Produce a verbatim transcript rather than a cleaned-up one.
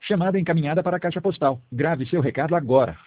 Chamada encaminhada para a caixa postal. Grave seu recado agora.